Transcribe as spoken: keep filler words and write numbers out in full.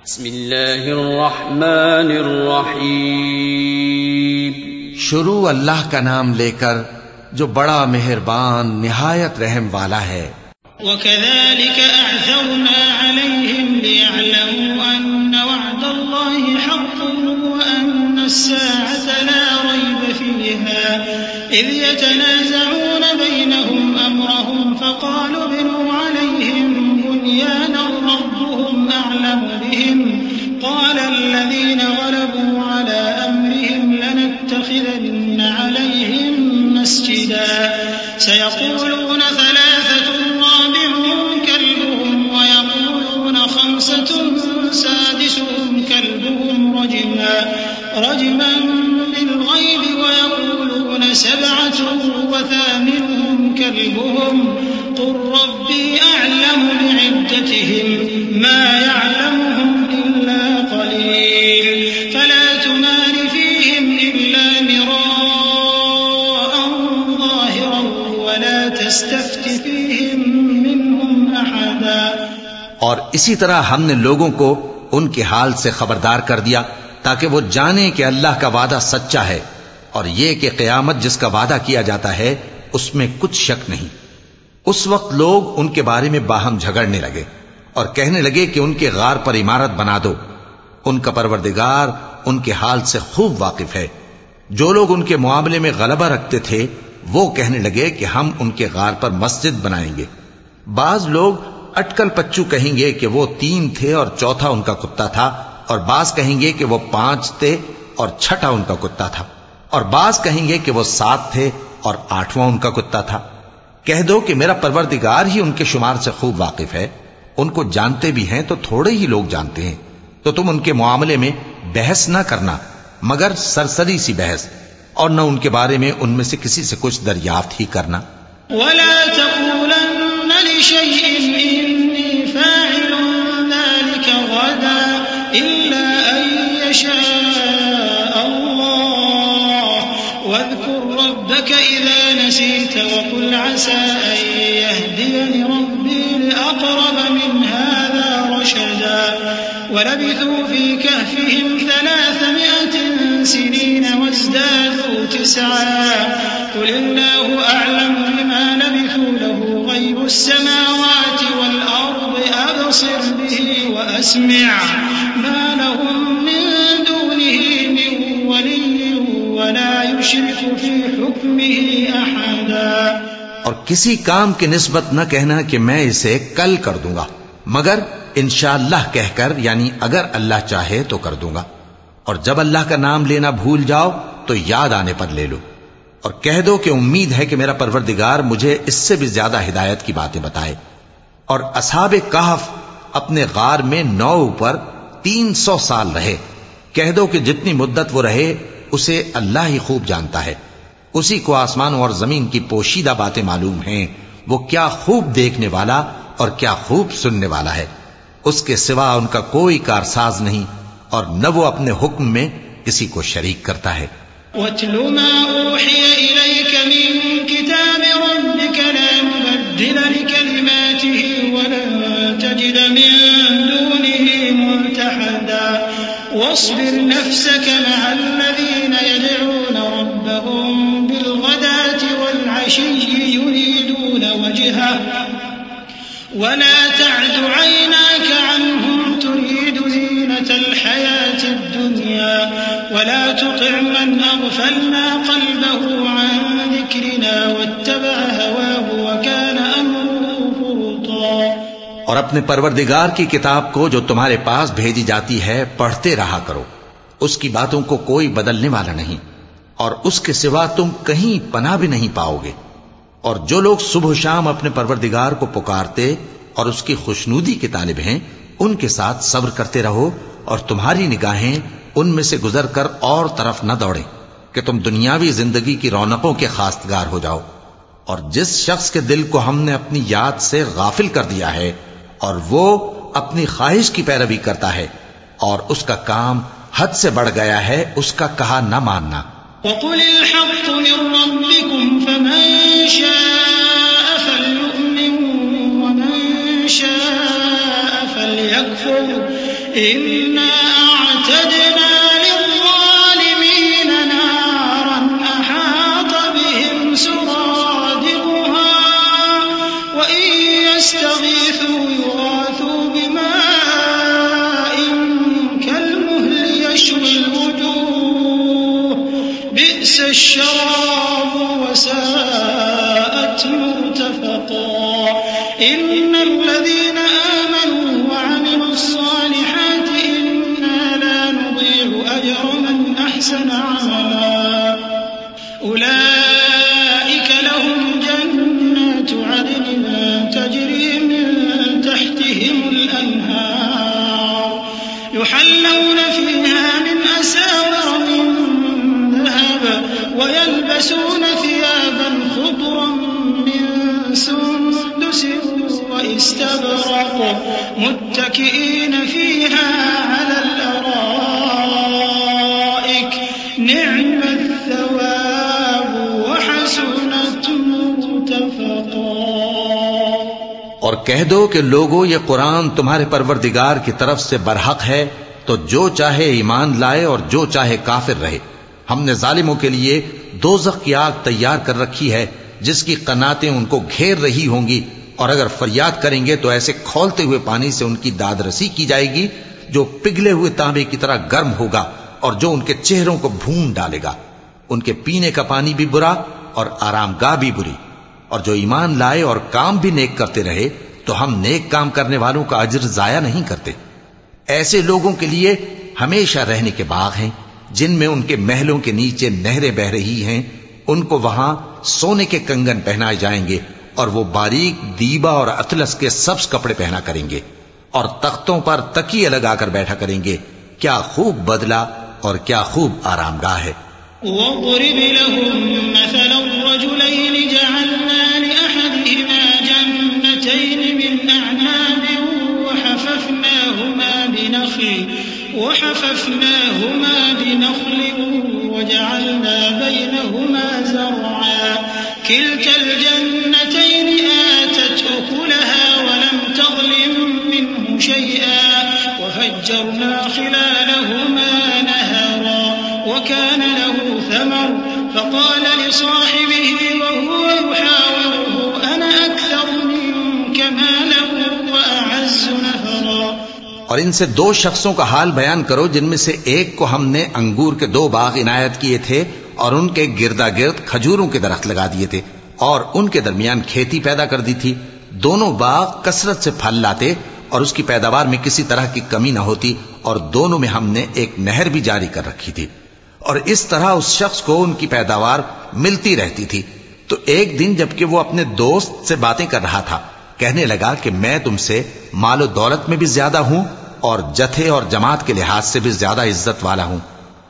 بسم اللہ الرحمن الرحیم. شروع اللہ کا نام لے کر جو بڑا مہربان نہایت رحم والا ہے. وَكَذَلِكَ أَعْثَرْنَا عَلَيْهِمْ لِيَعْلَمُوا أَنَّ وَعْدَ اللَّهِ حَقٌّ وَأَنَّ السَّاعَةَ لَا رَيْبَ فِيهَا إِذْ يَتَنَازَعُونَ بَيْنَهُمْ أَمْرَهُمْ فَقَالُوا ابْنُوا عَلَيْهِمْ بُنْيَانًا رَبُّهُمْ أَعْلَمُ بِهِمْ قَالَ الَّذِينَ غَلَبُوا عَلَى أَمْرِهِمْ لَنَتَّخِذَنَّ عَلَيْهِمْ مَسْجِدًا سَيَقُولُونَ ثَلَاثَةٌ رَابِعُهُمْ كَلْبُهُمْ وَيَقُولُونَ خَمْسَةٌ سَادِسُهُمْ كَلْبُهُمْ رَجْمًا رَجْمًا بِالْغَيْبِ وَيَقُولُونَ سَبْعَةٌ وَثَامِنُهُمْ كَلْبُهُمْ قُل رَّبِّي أَعْلَمُ بِعِدَّتِهِمْ مَا يَعْلَمُهُمْ إِلَّا قَلِيلٌ فَلَا تُمَارِ فِيهِمْ إِلَّا مِرَاءً ظَاهِرًا وَلَا تَسْتَفْتِ فِيهِمْ مِنْهُمْ أَحَدًا. اور اسی طرح ہم نے لوگوں کو ان کے حال سے خبردار کر دیا تاکہ وہ جانیں کہ اللہ کا وعدہ سچا ہے اور یہ کہ قیامت جس کا وعدہ کیا جاتا ہے اس میں کچھ شک نہیں. اس وقت لوگ ان کے بارے میں باہم جھگڑنے لگے اور کہنے لگے کہ ان کے غار پر عمارت بنا دو. ان کا پروردگار ان کے حال سے خوب واقف ہے. جو لوگ ان کے معاملے میں غلبہ رکھتے تھے وہ کہنے لگے کہ ہم ان کے غار پر مسجد بنائیں گے. بعض لوگ اٹکل پچو کہیں گے کہ وہ تین تھے اور چوتھا ان کا کتا تھا، اور بعض کہیں گے کہ وہ پانچ تھے اور چھٹا ان کا کتا تھا، اور بعض کہیں گے کہ وہ سات تھے اور آٹھواں ان کا کتا تھا. کہہ دو کہ میرا پروردگار ہی ان کے شمار سے خوب واقف ہے. ان کو جانتے بھی ہیں تو تھوڑے ہی لوگ جانتے ہیں. تو تم ان کے معاملے میں بحث نہ کرنا مگر سرسری سی بحث، اور نہ ان کے بارے میں ان میں سے کسی سے کچھ دریافت ہی کرنا. وَلَا تَقُولَنَّ لِشَيْءٍ إِنِّي فَاعِلٌ ذَلِكَ غَدًا إِلَّا أَن يَشَاءَ اللَّهُ وَاذْكُر رَّبَّكَ إِذَا نَسِيتَ وَقُلْ عَسَىٰ أَن يَهْدِيَنِ رَبِّي لِأَقْرَبَ مِنْ هَٰذَا رَشَدًا. وَلَبِثُوا فِي كَهْفِهِمْ ثَلَاثَمِائَةٍ سِنِينَ وَازْدَادُوا تِسْعًا قُلِ اللَّهُ أَعْلَمُ بِمَا لَبِثُوا لَهُ غَيْبُ السَّمَاوَاتِ وَالْأَرْضِ أَبْصِرْ بِهِ وَأَسْمِعْ مَا لَهُم مِّن دُونِهِ مِن وَلِيٍّ وَلَا يُشْرِكُ فِي حُكْمِهِ أَحَدًا. اور کسی کام کی نسبت نہ کہنا کہ میں اسے کل کر دوں گا، مگر انشاءاللہ کہہ کر، یعنی اگر اللہ چاہے تو کر دوں گا. اور جب اللہ کا نام لینا بھول جاؤ تو یاد آنے پر لے لو، اور کہہ دو کہ امید ہے کہ میرا پروردگار مجھے اس سے بھی زیادہ ہدایت کی باتیں بتائے. اور اصحاب کہف اپنے غار میں نو اوپر تین سو سال رہے. کہہ دو کہ جتنی مدت وہ رہے اسے اللہ ہی خوب جانتا ہے. اسی کو آسمانوں اور زمین کی پوشیدہ باتیں معلوم ہیں. وہ کیا خوب دیکھنے والا اور کیا خوب سننے والا ہے. اس کے سوا ان کا کوئی کارساز نہیں، اور نہ وہ اپنے حکم میں کسی کو شریک کرتا ہے. وَاتْلُ مَا أُوحِيَ إِلَيْكَ مِن كِتَابِ رَبِّكَ لَا مُبَدِّلَ لِكَلِمَاتِهِ وَلَن تَجِدَ مِن دُونِهِ مُلْتَحَدًا. وَاصْبِرْ نَفْسَكَ مَعَ الَّذِينَ يَدْعُونَ رَبَّهُم بِالْغَدَاةِ وَالْعَشِيِّ يُرِيدُونَ وَجْهَهُ وَلَا تَعْدُ عَيْنَاكَ عَنْهُمْ تُرِيدُ زِينَةَ الْحَيَاةِ الدُّنْيَا وَلَا تُطِعْ مَنْ أَغْفَلْنَا قَلْبَهُ عَنْ ذِكْرِنَا وَاتَّبَعَ هَوَاهُ وَكَانَ أَمْرُهُ فُرُطًا. اور اپنے پروردگار کی کتاب کو جو تمہارے پاس بھیجی جاتی ہے پڑھتے رہا کرو. اس کی باتوں کو کوئی بدلنے والا نہیں، اور اس کے سوا تم کہیں پناہ بھی نہیں پاؤ گے. اور جو لوگ صبح و شام اپنے پروردگار کو پکارتے اور اس کی خوشنودی کے طالب ہیں ان کے ساتھ صبر کرتے رہو، اور تمہاری نگاہیں ان میں سے گزر کر اور طرف نہ دوڑیں کہ تم دنیاوی زندگی کی رونقوں کے خواستگار ہو جاؤ. اور جس شخص کے دل کو ہم نے اپنی یاد سے غافل کر دیا ہے اور وہ اپنی خواہش کی پیروی کرتا ہے اور اس کا کام حد سے بڑھ گیا ہے، اس کا کہا نہ ماننا. وَقُلِ الْحَقُّ مِن رَّبِّكُمْ فَمَن شَاءَ فَلْيُؤْمِن وَمَن شَاءَ فَلْيَكْفُرْ إنا أعتدنا للظالمين نارا أحاط بهم سرادقها وإن يستغيثوا يغاثوا بماء كالمهل يشوي الوجوه بئس الشراب وساءت مرتفقا إن الذين آمنوا وعملوا الصالحات إنا لا نضيع أجر من أحسن عملا أولئك لهم جنات عدن تجري من تحتهم الأنهار يحلون فيها من أساور من ذهب ويلبسون ثيابا خضرا من سندس واستبرق متكئين فيها على الأرائك نعم الثواب وحسنت مرتفقا۔ اور کہہ دو کہ لوگو یہ قرآن تمہارے پروردگار کی طرف سے برحق ہے، تو جو چاہے ایمان لائے اور جو چاہے کافر رہے۔ ہم نے ظالموں کے لیے دوزخ کی آگ تیار کر رکھی ہے جس کی قناتیں ان کو گھیر رہی ہوں گی، اور اگر فریاد کریں گے تو ایسے کھولتے ہوئے پانی سے ان کی داد رسی کی جائے گی جو پگھلے ہوئے تانبے کی طرح گرم ہوگا اور جو ان کے چہروں کو بھون ڈالے گا۔ ان کے پینے کا پانی بھی برا اور آرام گاہ بھی بری۔ اور جو ایمان لائے اور کام بھی نیک کرتے رہے تو ہم نیک کام کرنے والوں کا اجر ضائع نہیں کرتے۔ ایسے لوگوں کے لیے ہمیشہ رہنے کے باغ ہیں جن میں ان کے محلوں کے نیچے نہریں بہ رہی ہیں، ان کو وہاں سونے کے کنگن پہنائے جائیں گے اور وہ باریک دیبا اور اطلس کے سبز کپڑے پہنا کریں گے اور تختوں پر تکیے لگا کر بیٹھا کریں گے۔ کیا خوب بدلہ اور کیا خوب آرام گاہ ہے۔ وَاضْرِبْ لَهُم مَّثَلًا رَّجُلَيْنِ جَعَلْنَا لِأَحَدِهِمَا جَنَّتَيْنِ مِنْ أَعْنَابٍ وَحَفَفْنَاهُمَا بِنَخْلٍ وَحَفَفْنَاهُمَا بِنَخْلٍ وَجَعَلْنَا بَيْنَهُمَا زَرْعًا كِلْتَا الْجَنَّتَيْنِ آتَتْ أُكُلَهَا وَلَمْ تَظْلِم مِّنْهُ شَيْئًا وَفَجَّرْنَا خِلَالَهُمَا نَهَرًا وكان له ثمر فقال لصاحبه وهو يحاوره أنا أكثر منك مالا وأعز نفرا۔ اور ان سے دو شخصوں کا حال بیان کرو جن میں سے ایک کو ہم نے انگور کے دو باغ عنایت کیے تھے اور ان کے گردا گرد کھجوروں کے درخت لگا دیے تھے اور ان کے درمیان کھیتی پیدا کر دی تھی۔ دونوں باغ کثرت سے پھل لاتے اور اس کی پیداوار میں کسی طرح کی کمی نہ ہوتی، اور دونوں میں ہم نے ایک نہر بھی جاری کر رکھی تھی، اور اس طرح اس شخص کو ان کی پیداوار ملتی رہتی تھی۔ تو ایک دن جبکہ وہ اپنے دوست سے باتیں کر رہا تھا، کہنے لگا کہ میں تم سے مال و دولت میں بھی زیادہ ہوں اور جتھے اور جماعت کے لحاظ سے بھی زیادہ عزت والا ہوں۔